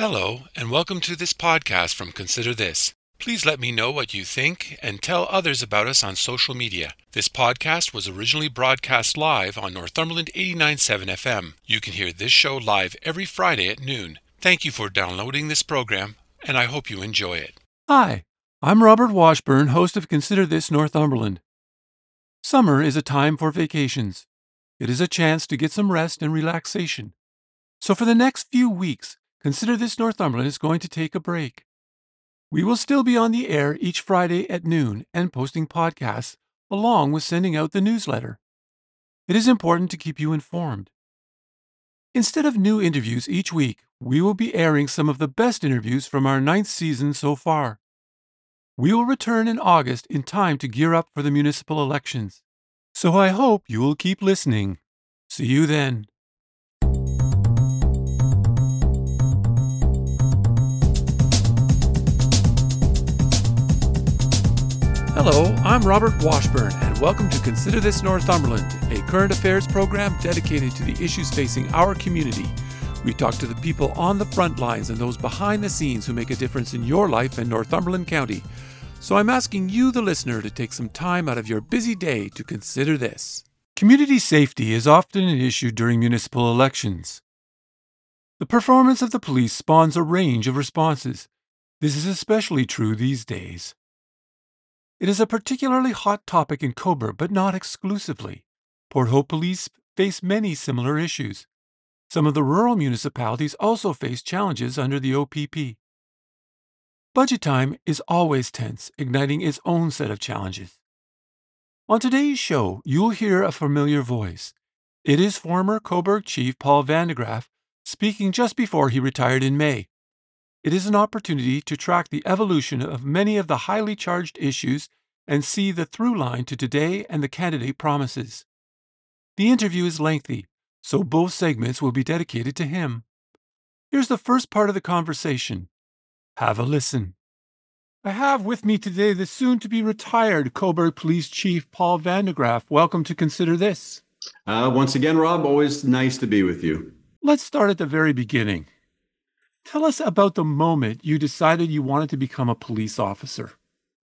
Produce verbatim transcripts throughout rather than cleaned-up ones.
Hello, and welcome to this podcast from Consider This. Please let me know what you think and tell others about us on social media. This podcast was originally broadcast live on Northumberland eighty-nine point seven F M. You can hear this show live every Friday at noon. Thank you for downloading this program, and I hope you enjoy it. Hi, I'm Robert Washburn, host of Consider This Northumberland. Summer is a time for vacations. It is a chance to get some rest and relaxation. So for the next few weeks, Consider This Northumberland is going to take a break. We will still be on the air each Friday at noon and posting podcasts along with sending out the newsletter. It is important to keep you informed. Instead of new interviews each week, we will be airing some of the best interviews from our ninth season so far. We will return in August in time to gear up for the municipal elections. So I hope you will keep listening. See you then. Hello, I'm Robert Washburn, and welcome to Consider This Northumberland, a current affairs program dedicated to the issues facing our community. We talk to the people on the front lines and those behind the scenes who make a difference in your life in Northumberland County. So I'm asking you, the listener, to take some time out of your busy day to consider this. Community safety is often an issue during municipal elections. The performance of the police spawns a range of responses. This is especially true these days. It is a particularly hot topic in Cobourg, but not exclusively. Port Hope police face many similar issues. Some of the rural municipalities also face challenges under the O P P. Budget time is always tense, igniting its own set of challenges. On today's show, you'll hear a familiar voice. It is former Cobourg Chief Paul Vandegraff speaking just before he retired in May. It is an opportunity to track the evolution of many of the highly charged issues and see the through line to today and the candidate promises. The interview is lengthy, so both segments will be dedicated to him. Here's the first part of the conversation. Have a listen. I have with me today the soon-to-be retired Cobourg Police Chief Paul Vandegraff. Welcome to Consider This. Uh, once again, Rob, always nice to be with you. Let's start at the very beginning. Tell us about the moment you decided you wanted to become a police officer.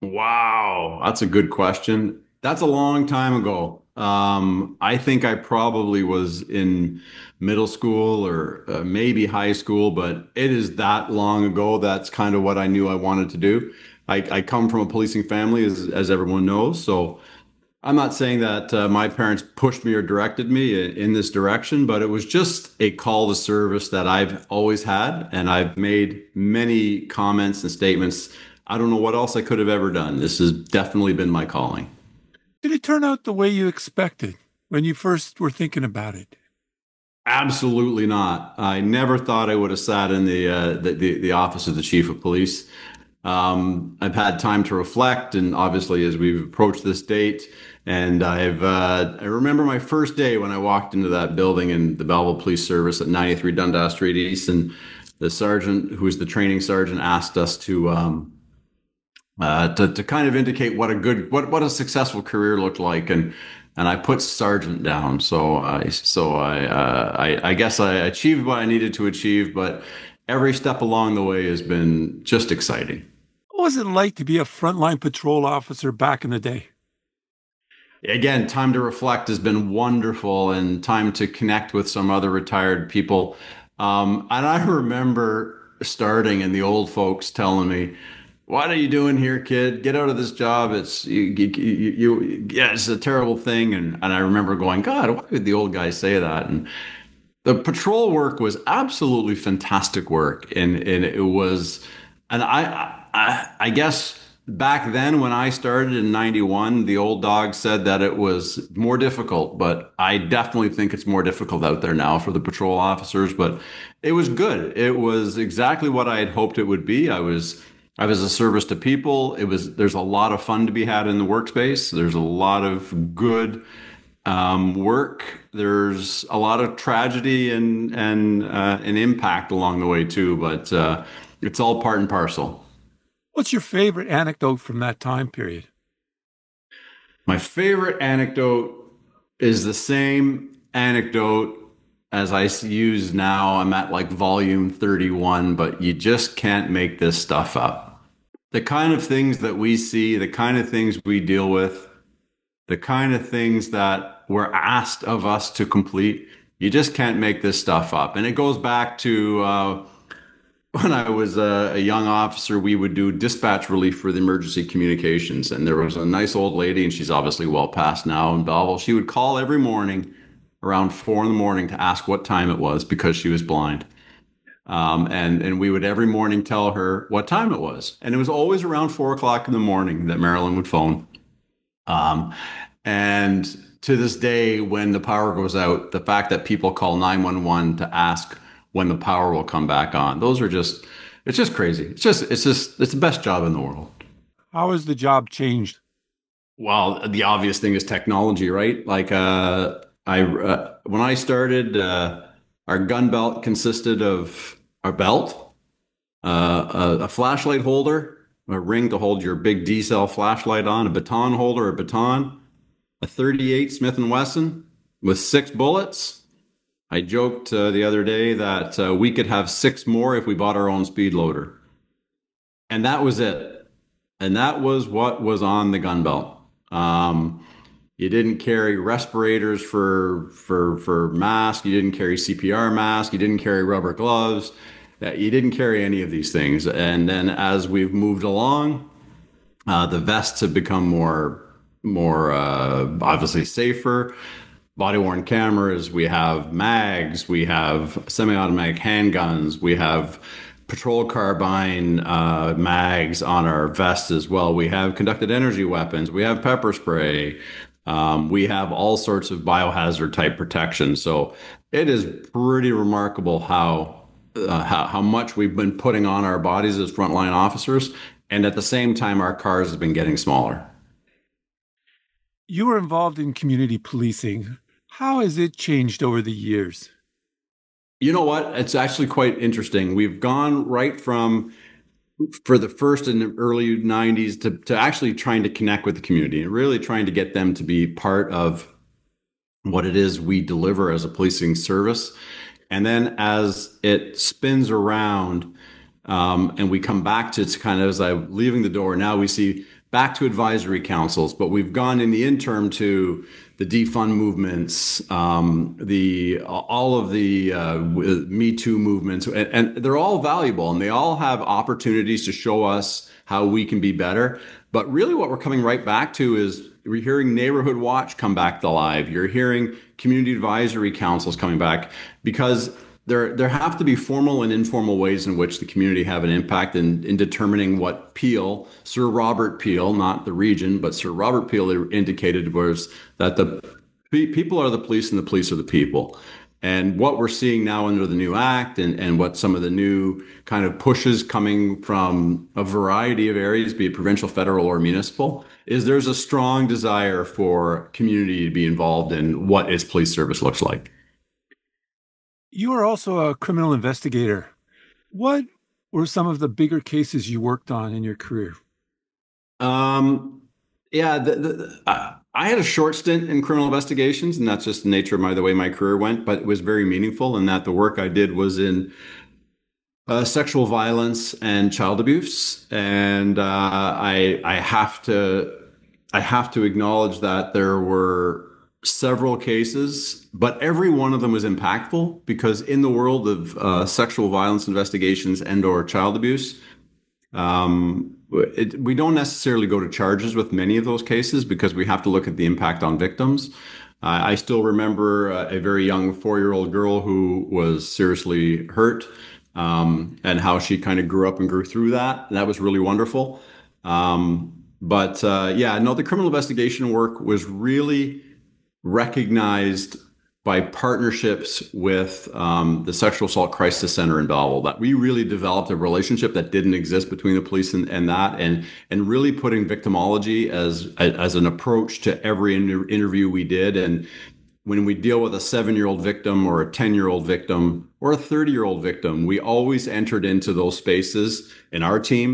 Wow, that's a good question. That's a long time ago. Um, I think I probably was in middle school or uh, maybe high school, but it is that long ago. That's kind of what I knew I wanted to do. I, I come from a policing family, as, as everyone knows, so I'm not saying that uh, my parents pushed me or directed me in, in this direction, but it was just a call to service that I've always had. And I've made many comments and statements. I don't know what else I could have ever done. This has definitely been my calling. Did it turn out the way you expected when you first were thinking about it? Absolutely not. I never thought I would have sat in the, uh, the, the, the office of the chief of police. Um, I've had time to reflect, and obviously as we've approached this date, and I've, uh, I remember my first day when I walked into that building in the Belleville Police Service at ninety-three Dundas Street East, and the sergeant, who was the training sergeant, asked us to, um, uh, to, to kind of indicate what a good, what, what a successful career looked like. And, and I put sergeant down. So I, so I, uh, I, I guess I achieved what I needed to achieve, but every step along the way has been just exciting. What was it like to be a frontline patrol officer back in the day? Again, time to reflect has been wonderful, and time to connect with some other retired people. Um, and I remember starting and the old folks telling me, "What are you doing here, kid? Get out of this job. It's you, you, you, you yeah, it's a terrible thing." And and I remember going, "God, why would the old guys say that?" And the patrol work was absolutely fantastic work, and and it was, and I I, I guess. Back then, when I started in ninety-one, the old dog said that it was more difficult, but I definitely think it's more difficult out there now for the patrol officers. But it was good. It was exactly what I had hoped it would be. I was I was a service to people. It was there's a lot of fun to be had in the workspace. There's a lot of good um, work. There's a lot of tragedy and and uh, an impact along the way too. But uh, it's all part and parcel. What's your favorite anecdote from that time period? My favorite anecdote is the same anecdote as I s- use now, I'm at like volume thirty-one, but you just can't make this stuff up. The kind of things that we see, the kind of things we deal with, the kind of things that were asked of us to complete, you just can't make this stuff up. And it goes back to uh, when I was a, a young officer, we would do dispatch relief for the emergency communications. And there was a nice old lady, and she's obviously well past now in Belleville. She would call every morning around four in the morning to ask what time it was because she was blind. Um, and, and we would every morning tell her what time it was. And it was always around four o'clock in the morning that Marilyn would phone. Um, and to this day, when the power goes out, the fact that people call nine one one to ask when the power will come back on, those are just, it's just crazy. It's just, it's just, it's the best job in the world. How has the job changed? Well, the obvious thing is technology, right? Like, uh, I, uh, when I started, uh, our gun belt consisted of a belt, uh, a, a flashlight holder, a ring to hold your big D-cell flashlight on, a baton holder, a baton, a thirty-eight Smith and Wesson with six bullets. I joked uh, the other day that uh, we could have six more if we bought our own speed loader. And that was it. And that was what was on the gun belt. Um, you didn't carry respirators for for for masks. You didn't carry C P R masks. You didn't carry rubber gloves. You didn't carry any of these things. And then as we've moved along, uh, the vests have become more more uh, obviously safer. Body worn cameras. We have mags. We have semi-automatic handguns. We have patrol carbine uh, mags on our vests as well. We have conducted energy weapons. We have pepper spray. Um, we have all sorts of biohazard type protection. So it is pretty remarkable how, uh, how how much we've been putting on our bodies as frontline officers, and at the same time, our cars have been getting smaller. You were involved in community policing. How has it changed over the years? You know what? It's actually quite interesting. We've gone right from, for the first in the early nineties, to, to actually trying to connect with the community and really trying to get them to be part of what it is we deliver as a policing service. And then as it spins around, um, and we come back to, it's kind of as I'm leaving the door, now we see back to advisory councils, but we've gone in the interim to the defund movements, um, the all of the uh, Me Too movements, and, and they're all valuable, and they all have opportunities to show us how we can be better. But really what we're coming right back to is we're hearing Neighborhood Watch come back to life. You're hearing community advisory councils coming back, because there there have to be formal and informal ways in which the community have an impact in, in determining what Peel, Sir Robert Peel, not the region, but Sir Robert Peel indicated was that the people are the police and the police are the people. And what we're seeing now under the new act, and, and what some of the new kind of pushes coming from a variety of areas, be it provincial, federal, or municipal, is there's a strong desire for community to be involved in what its police service looks like. You are also a criminal investigator. What were some of the bigger cases you worked on in your career? Um, yeah, the, the, uh, I had a short stint in criminal investigations, and that's just the nature of my, the way my career went, but it was very meaningful in that the work I did was in uh, sexual violence and child abuse. And uh, I, I have to, I have to acknowledge that there were several cases, but every one of them was impactful, because in the world of uh, sexual violence investigations and or child abuse, um, it, we don't necessarily go to charges with many of those cases because we have to look at the impact on victims. Uh, I still remember uh, a very young four-year-old girl who was seriously hurt, um, and how she kind of grew up and grew through that. And that was really wonderful. Um, but uh, yeah, no, the criminal investigation work was really recognized by partnerships with um, the Sexual Assault Crisis Center in Belleville, that we really developed a relationship that didn't exist between the police and, and that, and and really putting victimology as as an approach to every inter- interview we did. And when we deal with a seven-year-old victim or a ten-year-old victim or a thirty-year-old victim, we always entered into those spaces in our team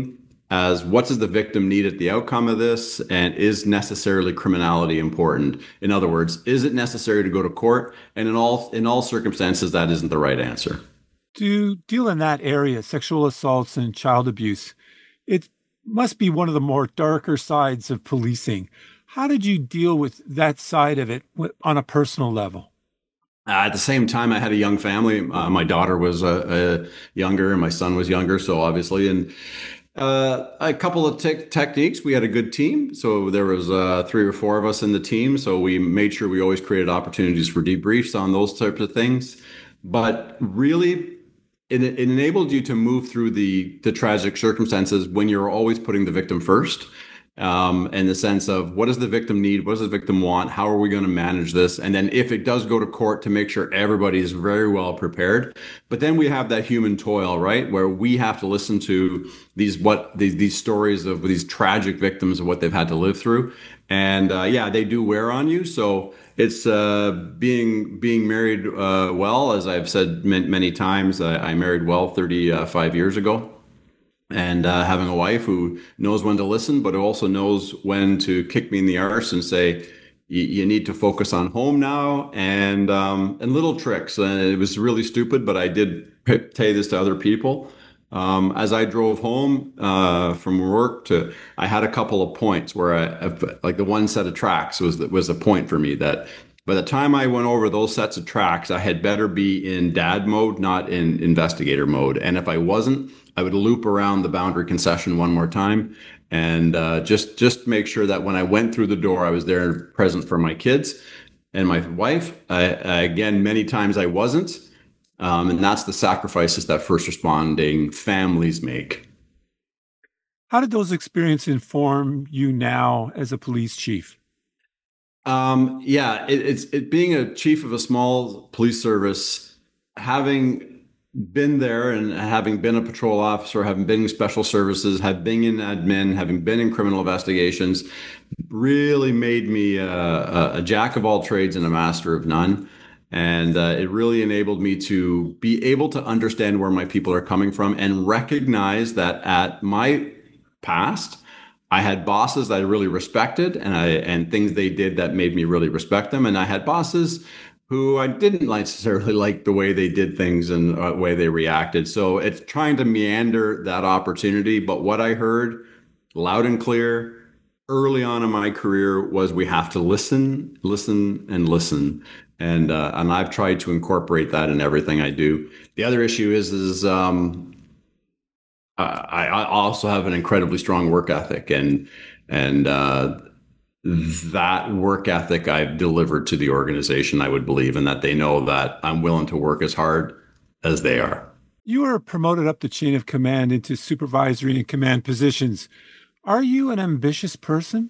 as what does the victim need at the outcome of this, and is necessarily criminality important? In other words, is it necessary to go to court? And in all in all circumstances, that isn't the right answer. To deal in that area, sexual assaults and child abuse, it must be one of the more darker sides of policing. How did you deal with that side of it on a personal level? Uh, at the same time, I had a young family. Uh, my daughter was uh, uh, younger, and my son was younger. So obviously, and uh, a couple of te- techniques. We had a good team, so there was uh, three or four of us in the team. So we made sure we always created opportunities for debriefs on those types of things. But really, it, it enabled you to move through the the tragic circumstances when you're always putting the victim first. Um, in the sense of what does the victim need? What does the victim want? How are we going to manage this? And then if it does go to court, to make sure everybody is very well prepared. But then we have that human toil, right? Where we have to listen to these, what these, these stories of these tragic victims of what they've had to live through. And, uh, yeah, they do wear on you. So it's, uh, being, being married, uh, well, as I've said many, many times, I, I married well thirty-five years ago. And uh, having a wife who knows when to listen, but who also knows when to kick me in the arse and say, you need to focus on home now, and um, and little tricks. And it was really stupid, but I did say this to other people. Um, as I drove home uh, from work, to I had a couple of points where I, like the one set of tracks was was a point for me that by the time I went over those sets of tracks, I had better be in dad mode, not in investigator mode. And if I wasn't, I would loop around the boundary concession one more time, and uh, just just make sure that when I went through the door, I was there present for my kids and my wife. I, I, again, many times I wasn't, um, and that's the sacrifices that first responding families make. How did those experiences inform you now as a police chief? Um, yeah, it, it's it being a chief of a small police service, having been there and having been a patrol officer, having been in special services, have been in admin, having been in criminal investigations, really made me a, a jack of all trades and a master of none. And uh, it really enabled me to be able to understand where my people are coming from and recognize that at my past, I had bosses that I really respected, and I and things they did that made me really respect them. And I had bosses who I didn't necessarily like the way they did things and the way they reacted. So it's trying to meander that opportunity. But what I heard loud and clear early on in my career was we have to listen, listen, and listen. And uh, and I've tried to incorporate that in everything I do. The other issue is is um, I, I also have an incredibly strong work ethic, and and uh, that work ethic I've delivered to the organization, I would believe, and that they know that I'm willing to work as hard as they are. You were promoted up the chain of command into supervisory and command positions. Are you an ambitious person?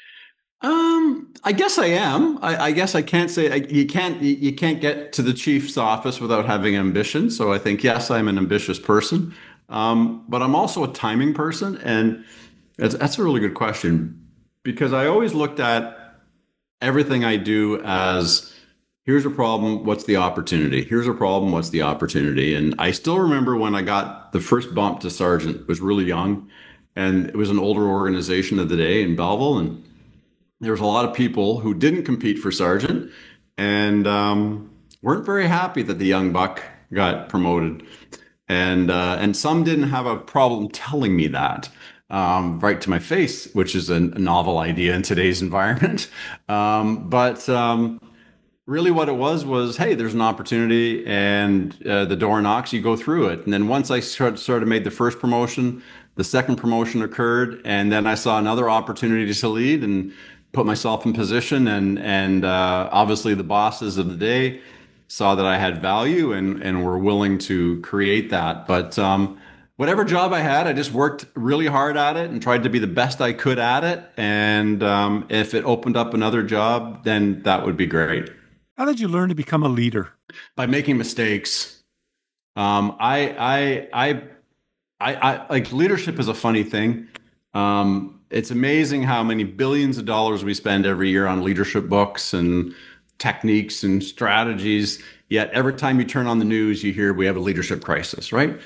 Um, I guess I am. I, I guess I can't say I, you can't you can't get to the chief's office without having ambition. So I think yes, I'm an ambitious person, um, but I'm also a timing person, and that's, that's a really good question. Because I always looked at everything I do as, here's a problem, what's the opportunity? Here's a problem, what's the opportunity? And I still remember when I got the first bump to sergeant, was really young, and it was an older organization of the day in Belleville, and there was a lot of people who didn't compete for sergeant and um, weren't very happy that the young buck got promoted. And, uh, and some didn't have a problem telling me that. Um, right to my face, which is a, a novel idea in today's environment. Um, but um, really what it was was, hey, there's an opportunity, and uh, the door knocks, you go through it. And then once I sort, sort of made the first promotion, the second promotion occurred, and then I saw another opportunity to lead and put myself in position. And, and uh, obviously the bosses of the day saw that I had value and, and were willing to create that. But um, whatever job I had, I just worked really hard at it and tried to be the best I could at it. And um, if it opened up another job, then that would be great. How did you learn to become a leader? By making mistakes. Um, I, I, I, I, I, like leadership is a funny thing. Um, it's amazing how many billions of dollars we spend every year on leadership books and techniques and strategies. Yet every time you turn on the news, you hear we have a leadership crisis, right?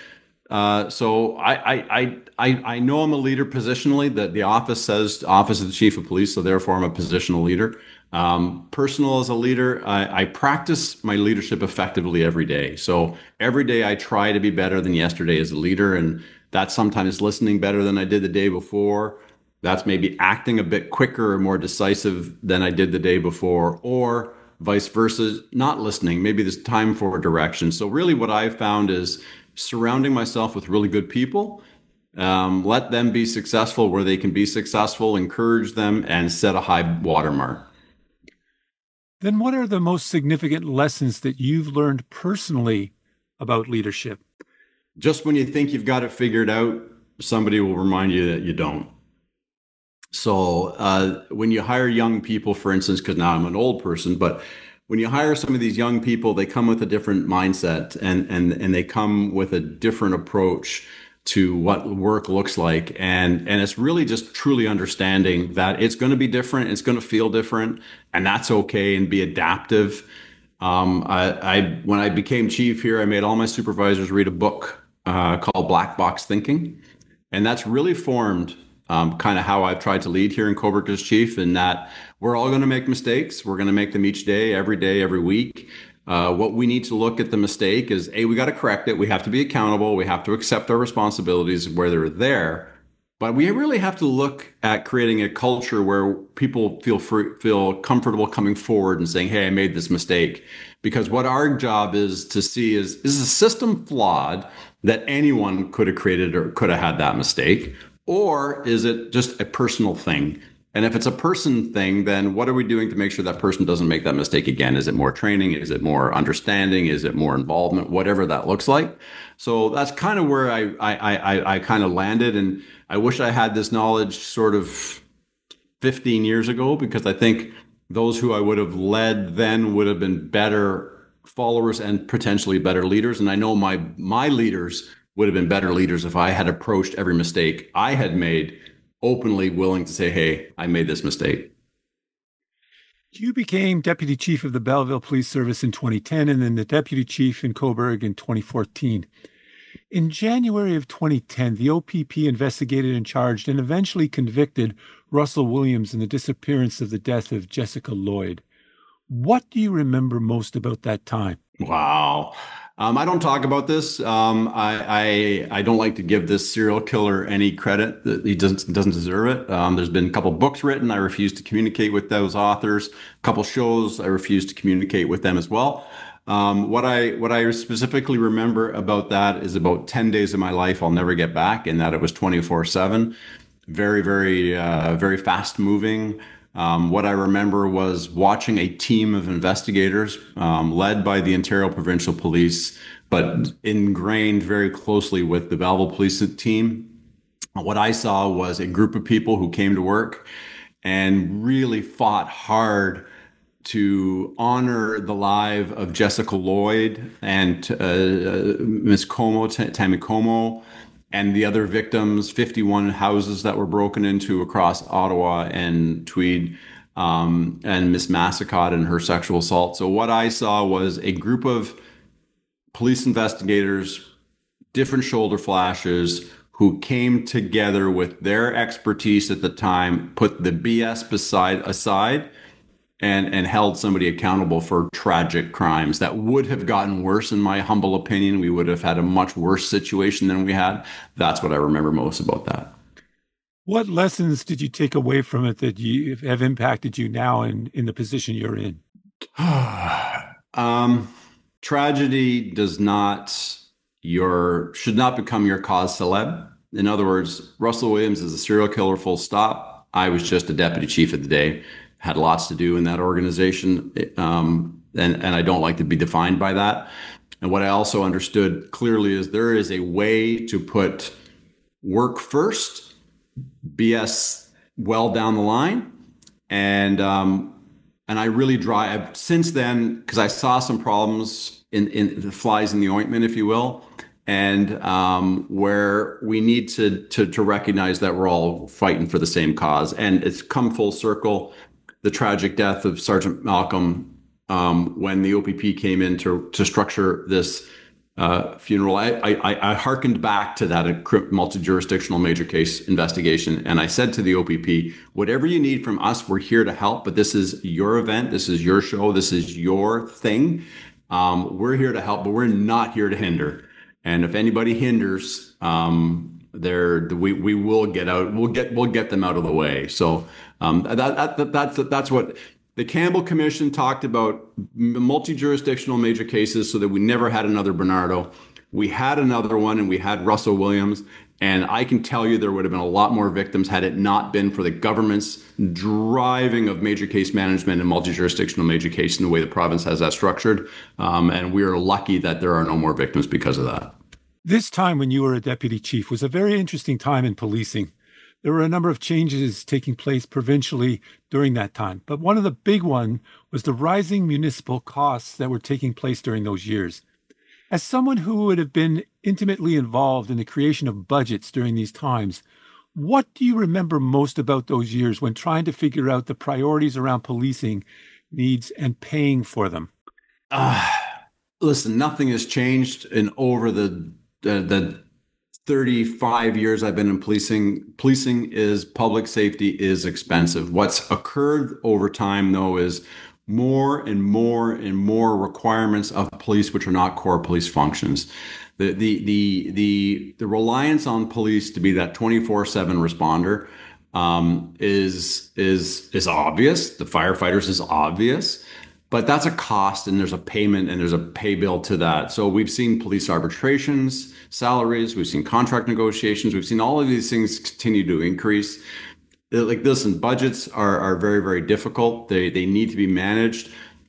Uh, so I, I, I, I know I'm a leader positionally. That the office says Office of the Chief of Police, so therefore I'm a positional leader. Um, personal as a leader, I, I practice my leadership effectively every day. So every day I try to be better than yesterday as a leader, and that's sometimes listening better than I did the day before. That's maybe acting a bit quicker or more decisive than I did the day before, or vice versa, not listening. Maybe there's time for direction. So really what I've found is surrounding myself with really good people, um, let them be successful where they can be successful, encourage them, and set a high watermark. Then what are the most significant lessons that you've learned personally about leadership? Just when you think you've got it figured out, somebody will remind you that you don't. So uh, when you hire young people, for instance, because now I'm an old person, but when you hire some of these young people, they come with a different mindset, and and and they come with a different approach to what work looks like. And and it's really just truly understanding that it's going to be different, it's going to feel different, and that's okay, and be adaptive. Um, I, I when I became chief here, I made all my supervisors read a book uh, called Black Box Thinking, and that's really formed Um, kind of how I've tried to lead here in Cobourg as chief, in that we're all going to make mistakes. We're going to make them each day, every day, every week. Uh, what we need to look at the mistake is, A, we got to correct it. We have to be accountable. We have to accept our responsibilities where they're there. But we really have to look at creating a culture where people feel free, feel comfortable coming forward and saying, hey, I made this mistake. Because what our job is to see is, is the system flawed that anyone could have created or could have had that mistake? Or is it just a personal thing? And if it's a person thing, then what are we doing to make sure that person doesn't make that mistake again? Is it more training? Is it more understanding? Is it more involvement? Whatever that looks like. So that's kind of where I I I, I kind of landed. And I wish I had this knowledge sort of fifteen years ago, because I think those who I would have led then would have been better followers and potentially better leaders. And I know my my leaders would have been better leaders if I had approached every mistake I had made openly, willing to say, hey, I made this mistake. You became deputy chief of the Belleville Police Service in twenty ten, and then the deputy chief in Cobourg in twenty fourteen. In January of twenty ten, the O P P investigated and charged and eventually convicted Russell Williams in the disappearance of the death of Jessica Lloyd. What do you remember most about that time? Wow. Um, I don't talk about this. Um, I, I I don't like to give this serial killer any credit that he doesn't doesn't deserve it. Um, there's been a couple books written. I refuse to communicate with those authors. A couple shows. I refuse to communicate with them as well. Um, what I what I specifically remember about that is about ten days of my life I'll never get back, and that it was twenty-four seven, very very uh, very fast moving. Um, what I remember was watching a team of investigators um, led by the Ontario Provincial Police, but ingrained very closely with the Belleville Police team. What I saw was a group of people who came to work and really fought hard to honor the life of Jessica Lloyd and uh, Miss Como, Tammy Como, and the other victims, fifty-one houses that were broken into across Ottawa and Tweed, um, and Miss Massicott and her sexual assault. So what I saw was a group of police investigators, different shoulder flashes, who came together with their expertise at the time, put the B S beside aside, and and held somebody accountable for tragic crimes that would have gotten worse, in my humble opinion. We would have had a much worse situation than we had. That's what I remember most about that. What lessons did you take away from it that you have impacted you now in, in the position you're in? um, tragedy does not your should not become your cause celeb. In other words, Russell Williams is a serial killer, full stop. I was just a deputy chief of the day. Had lots to do in that organization, um, and, and I don't like to be defined by that. And what I also understood clearly is there is a way to put work first, B S well down the line, and um, and I really drive since then, because I saw some problems in, in the flies in the ointment, if you will, and um, where we need to, to to recognize that we're all fighting for the same cause, and it's come full circle. The tragic death of Sergeant Malcolm, um, when the O P P came in to, to structure this uh, funeral, I, I, I hearkened back to that multi-jurisdictional major case investigation. And I said to the O P P, whatever you need from us, we're here to help. But this is your event. This is your show. This is your thing. Um, we're here to help, but we're not here to hinder. And if anybody hinders, um, there we we will get out. We'll get we'll get them out of the way. So um, that, that, that that's that's what the Campbell Commission talked about: multi-jurisdictional major cases, so that we never had another Bernardo. We had another one, and we had Russell Williams. And I can tell you there would have been a lot more victims had it not been for the government's driving of major case management and multi-jurisdictional major case in the way the province has that structured. Um, and we are lucky that there are no more victims because of that. This time when you were a deputy chief was a very interesting time in policing. There were a number of changes taking place provincially during that time. But one of the big one was the rising municipal costs that were taking place during those years. As someone who would have been intimately involved in the creation of budgets during these times, what do you remember most about those years when trying to figure out the priorities around policing needs and paying for them? Uh, listen, nothing has changed in over the, the, the thirty-five years I've been in policing. Policing is public safety is expensive. What's occurred over time, though, is more and more and more requirements of police, which are not core police functions. The the the the the reliance on police to be that twenty-four seven responder um, is is is obvious. The firefighters is obvious, but that's a cost, and there's a payment, and there's a pay bill to that. So we've seen police arbitrations, salaries, we've seen contract negotiations, we've seen all of these things continue to increase. Like, listen, budgets are, are very, very difficult. They they need to be managed,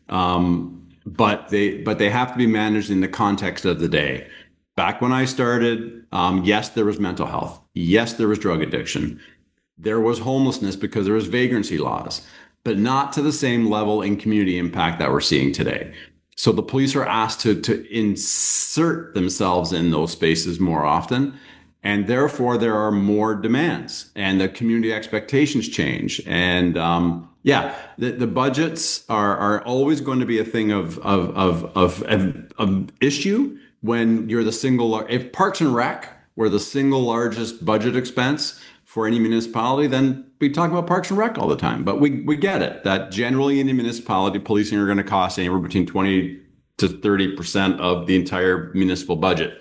um, but they but they have to be managed in the context of the day. Back when I started, um, yes, there was mental health. Yes, there was drug addiction. There was homelessness because there was vagrancy laws, but not to the same level in community impact that we're seeing today. So the police are asked to to insert themselves in those spaces more often. And therefore, there are more demands, and the community expectations change. And um, yeah, the, the budgets are are always going to be a thing of of of of, of, of issue when you're the single. If Parks and Rec were the single largest budget expense for any municipality, then we talk about Parks and Rec all the time. But we we get it that generally in a municipality, policing are going to cost anywhere between twenty to thirty percent of the entire municipal budget.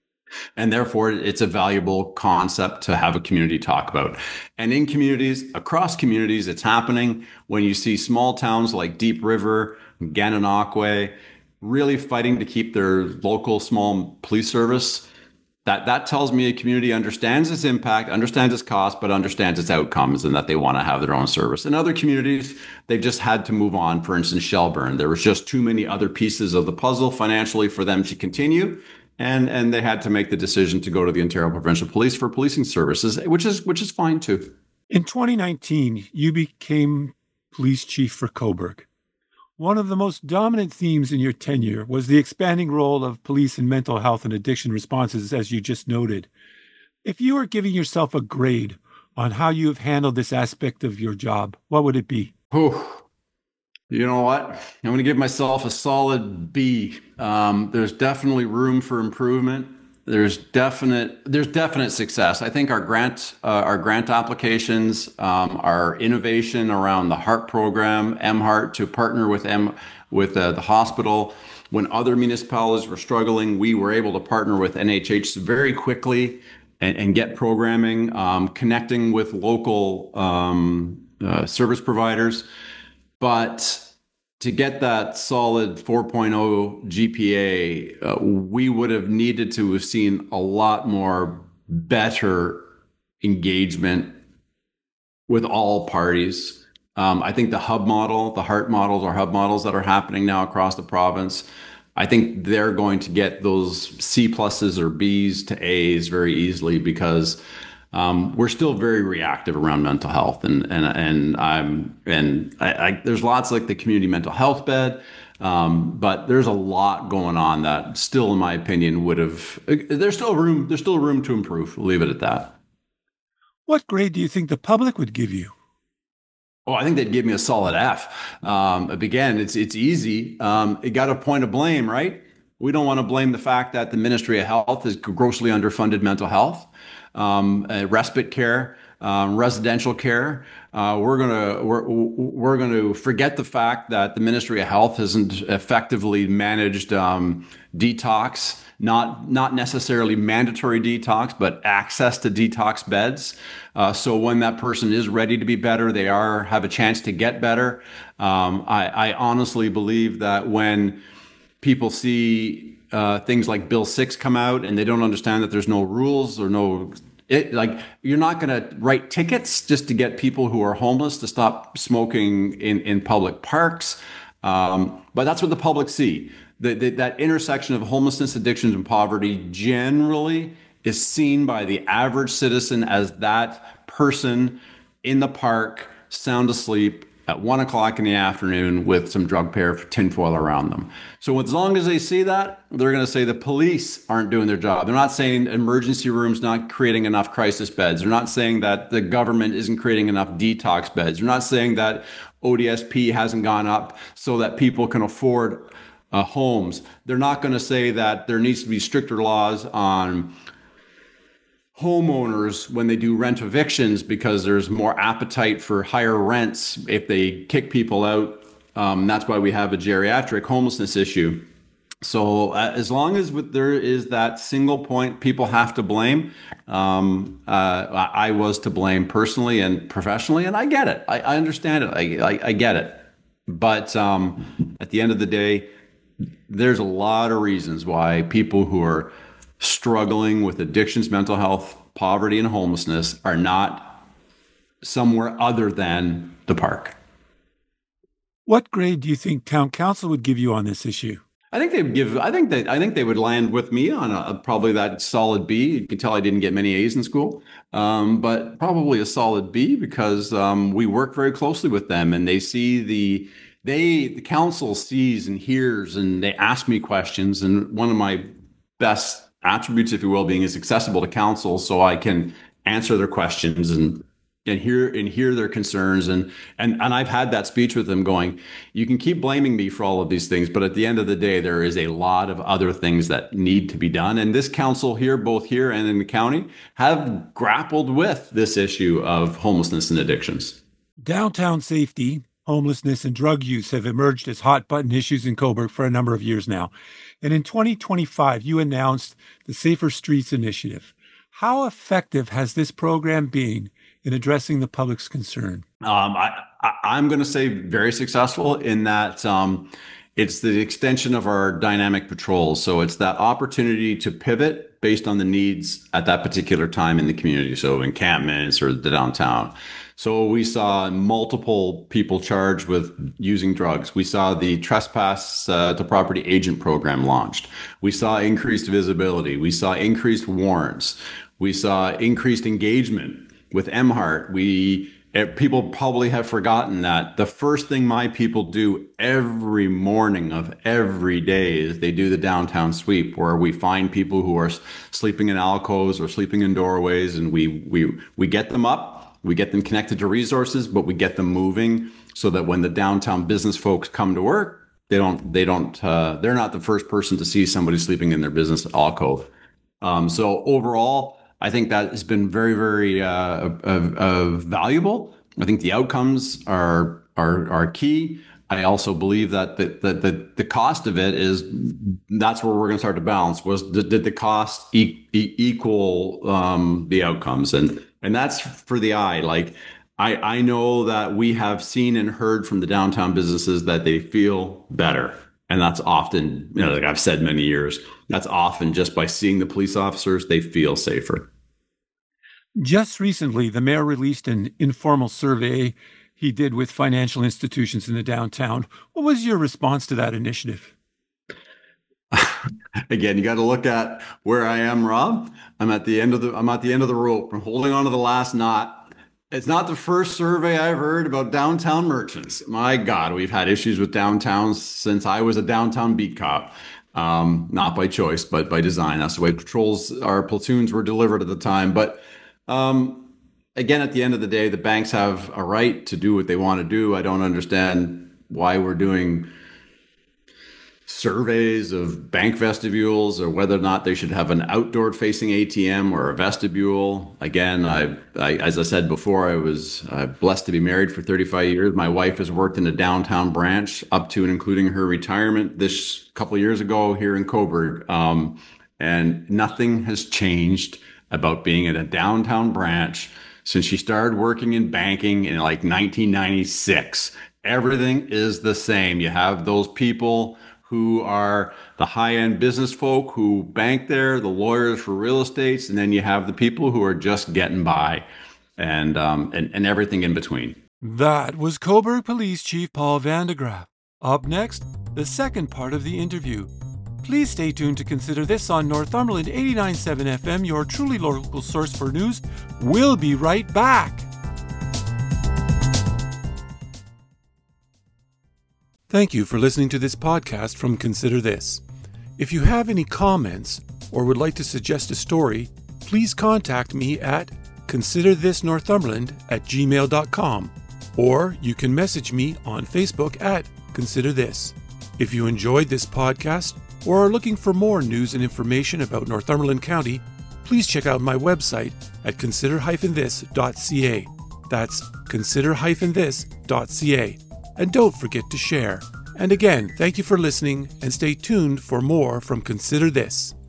And therefore, it's a valuable concept to have a community talk about. And in communities, across communities, it's happening when you see small towns like Deep River, Gananoque, really fighting to keep their local small police service. That, that tells me a community understands its impact, understands its cost, but understands its outcomes, and that they want to have their own service. In other communities, they've just had to move on. For instance, Shelburne, there was just too many other pieces of the puzzle financially for them to continue. And and they had to make the decision to go to the Ontario Provincial Police for policing services, which is which is fine too. In twenty nineteen, you became police chief for Cobourg. One of the most dominant themes in your tenure was the expanding role of police in mental health and addiction responses, as you just noted. If you were giving yourself a grade on how you have handled this aspect of your job, what would it be? Whew. You know what? I'm going to give myself a solid B. Um, there's definitely room for improvement. There's definite there's definite success. I think our grant uh, our grant applications, um, our innovation around the HEART program, mHeart, to partner with M with uh, the hospital. When other municipalities were struggling, we were able to partner with N H H very quickly and, and get programming, um, connecting with local um, uh, service providers. But to get that solid four point oh G P A, uh, we would have needed to have seen a lot more better engagement with all parties. Um, I think the hub model, the HEART models, or hub models that are happening now across the province, I think they're going to get those C pluses or Bs to As very easily, because Um, we're still very reactive around mental health, and and and I'm and I, I, there's lots like the community mental health bed, um, but there's a lot going on that still, in my opinion, would have. There's still room. There's still room to improve. We'll leave it at that. What grade do you think the public would give you? Oh, I think they'd give me a solid F. Um, again, it's it's easy. Um, it got a point of blame, right? We don't want to blame the fact that the Ministry of Health is grossly underfunded mental health, um, uh, respite care, um, residential care. Uh, we're gonna we're we're going to forget the fact that the Ministry of Health hasn't effectively managed um, detox. Not not necessarily mandatory detox, but access to detox beds. Uh, so when that person is ready to be better, they are have a chance to get better. Um, I, I honestly believe that when people see uh, things like Bill six come out and they don't understand that there's no rules or no, it, like you're not going to write tickets just to get people who are homeless to stop smoking in, in public parks. Um, but that's what the public see. The, the, that intersection of homelessness, addictions, and poverty generally is seen by the average citizen as that person in the park, sound asleep at one o'clock in the afternoon with some drug pair tinfoil around them. So as long as they see that, they're going to say the police aren't doing their job. They're not saying emergency rooms not creating enough crisis beds. They're not saying that the government isn't creating enough detox beds. They're not saying that O D S P hasn't gone up so that people can afford Uh, homes. They're not going to say that there needs to be stricter laws on homeowners when they do rent evictions because there's more appetite for higher rents if they kick people out. Um, that's why we have a geriatric homelessness issue. So uh, as long as there is that single point people have to blame, um, uh, I was to blame personally and professionally, and I get it. I, I understand it. I, I, I get it. But um, at the end of the day, there's a lot of reasons why people who are struggling with addictions, mental health, poverty, and homelessness are not somewhere other than the park. What grade do you think town council would give you on this issue? I think they would give. I think they. I think they would land with me on a, probably that solid B. You can tell I didn't get many A's in school, um, but probably a solid B because um, we work very closely with them, and they see the. They, the council sees and hears, and they ask me questions. And one of my best attributes, if you will, being is accessible to council, so I can answer their questions and and hear and hear their concerns. And and and I've had that speech with them, going, you can keep blaming me for all of these things, but at the end of the day, there is a lot of other things that need to be done. And this council here, both here and in the county, have grappled with this issue of homelessness and addictions. Downtown safety, homelessness, and drug use have emerged as hot-button issues in Cobourg for a number of years now. And in twenty twenty-five, you announced the Safer Streets Initiative. How effective has this program been in addressing the public's concern? Um, I, I, I'm going to say very successful in that um, it's the extension of our dynamic patrols. So it's that opportunity to pivot based on the needs at that particular time in the community. So encampments or the downtown. So we saw multiple people charged with using drugs. We saw the trespass uh, to property agent program launched. We saw increased visibility. We saw increased warrants. We saw increased engagement with M HART. We people probably have forgotten that the first thing my people do every morning of every day is they do the downtown sweep, where we find people who are sleeping in alcoves or sleeping in doorways, and we we we get them up. We get them connected to resources, but we get them moving so that when the downtown business folks come to work, they don't, they don't, uh, they're not the first person to see somebody sleeping in their business alcove. Um, so overall, I think that has been very, very uh, uh, uh, valuable. I think the outcomes are are are key. I also believe that the the the, the cost of it is that's where we're going to start to balance. Was did, did the cost e- e- equal um, the outcomes? And And that's for the eye. Like, I, I know that we have seen and heard from the downtown businesses that they feel better. And that's often, you know, like I've said many years, that's often just by seeing the police officers, they feel safer. Just recently, the mayor released an informal survey he did with financial institutions in the downtown. What was your response to that initiative? Again, you got to look at where I am, Rob. I'm at the end of the I'm at the end of the rope. I'm holding on to the last knot. It's not the first survey I've heard about downtown merchants. My God, we've had issues with downtowns since I was a downtown beat cop. Um, not by choice, but by design. That's the way patrols, our platoons were delivered at the time. But um, again, at the end of the day, the banks have a right to do what they want to do. I don't understand why we're doing surveys of bank vestibules or whether or not they should have an outdoor facing A T M or a vestibule. Again, I, I as I said before, I was uh, blessed to be married for thirty-five years. My wife has worked in a downtown branch up to and including her retirement this couple of years ago here in Cobourg. Um, and nothing has changed about being at a downtown branch since she started working in banking in like nineteen ninety-six. Everything is the same. You have those people who are the high-end business folk who bank there, the lawyers for real estates, and then you have the people who are just getting by, and um, and, and everything in between. That was Cobourg Police Chief Paul Van de Graaff. Up next, the second part of the interview. Please stay tuned to Consider This on Northumberland eighty-nine point seven F M, your truly local source for news. We'll be right back. Thank you for listening to this podcast from Consider This. If you have any comments or would like to suggest a story, please contact me at considerthisnorthumberland at gmail dot com, or you can message me on Facebook at Consider This. If you enjoyed this podcast or are looking for more news and information about Northumberland County, please check out my website at consider dash this dot c a. That's consider dash this dot c a. And don't forget to share. And again, thank you for listening, and stay tuned for more from Consider This.